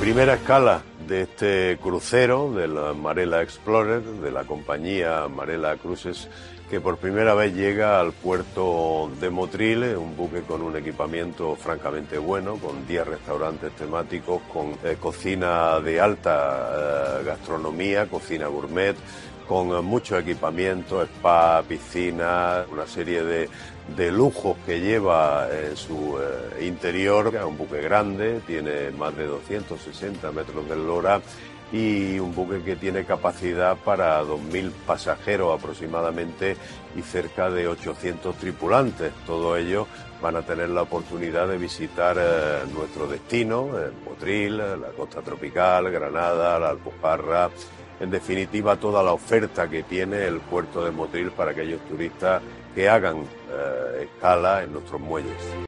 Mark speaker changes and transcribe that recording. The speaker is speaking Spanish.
Speaker 1: Primera escala de este crucero de la Marella Explorer, de la compañía Marella Cruises, que por primera vez llega al puerto de Motril, un buque con un equipamiento francamente bueno, con 10 restaurantes temáticos, con cocina de alta gastronomía, cocina gourmet, con mucho equipamiento, spa, piscina, una serie de lujos que lleva en su interior. Es un buque grande, tiene más de 260 metros de eslora y un buque que tiene capacidad para 2.000 pasajeros aproximadamente y cerca de 800 tripulantes. Todos ellos van a tener la oportunidad de visitar nuestro destino, Motril, la costa tropical, Granada, la Alpujarra. En definitiva, toda la oferta que tiene el puerto de Motril para aquellos turistas que hagan escala en nuestros muelles.